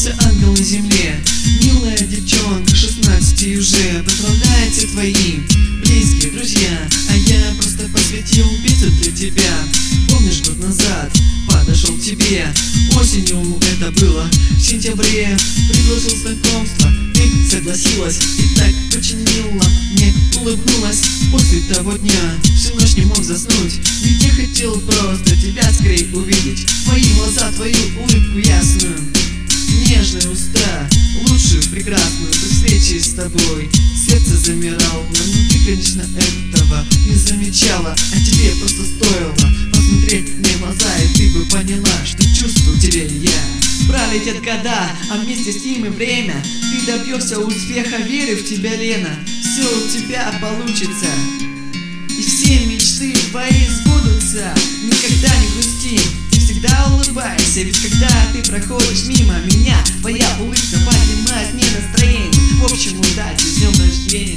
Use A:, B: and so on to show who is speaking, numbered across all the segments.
A: Родился ангел на земле, милая девчонка, 16 уже. Поздравляйте твои близкие друзья, а я просто посвятил песню для тебя. Помнишь, год назад подошел к тебе, осенью это было, в сентябре. Предложил знакомство, ты согласилась и так очень мило мне улыбнулась. После того дня всю ночь не мог заснуть, ведь я хотел просто тебя скорее увидеть. Твои глаза, твою улыбку ясную, нежные уста, лучшую, прекрасную. При встрече с тобой сердце замирало, но ты, конечно, этого не замечала. А тебе просто стоило посмотреть мне в глаза, и ты бы поняла, что чувствую тебе я. Пролетят года, а вместе с ним и время. Ты добьешься успеха, верю в тебя, Лена. Все у тебя получится, и все мечты твои сбудутся. Никогда не грусти, ты всегда улыбайся, ведь когда ты проходишь мимо меня, твоя улыбка поднимает мне настроение. В общем, удачи, с днем рождения!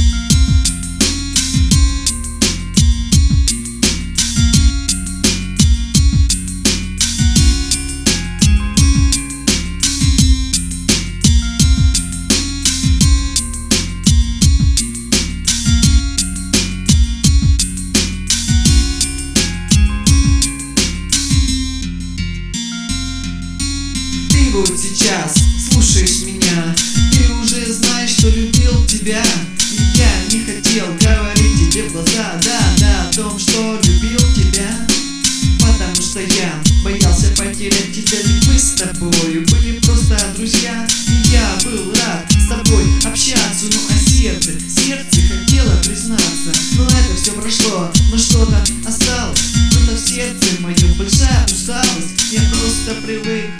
A: Вот сейчас слушаешь меня, ты уже знаешь, что любил тебя. И я не хотел говорить тебе в глаза, да, о том, что любил тебя, потому что я боялся потерять тебя. Ведь мы с тобою были просто друзья, и я был рад с тобой общаться. Ну а сердце хотело признаться, но это все прошло, но что-то осталось. Что-то в сердце моем большая усталость. Я просто привык.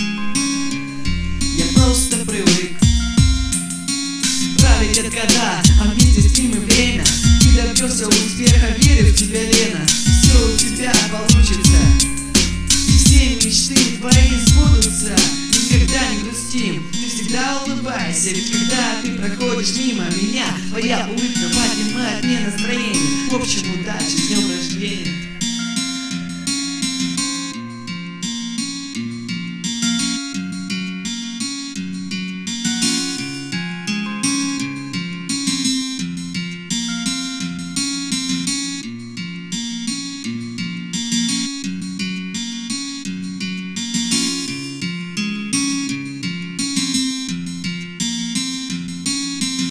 A: Пролетят года, а вместе с ним и время. Ты добьешься успеха, верю в тебя, Лена. Все у тебя получится, и все мечты твои сбудутся. Никогда не грусти, ты всегда улыбайся, ведь когда ты проходишь мимо меня, твоя улыбка поднимает мне настроение. В общем, удачи, с днем рождения!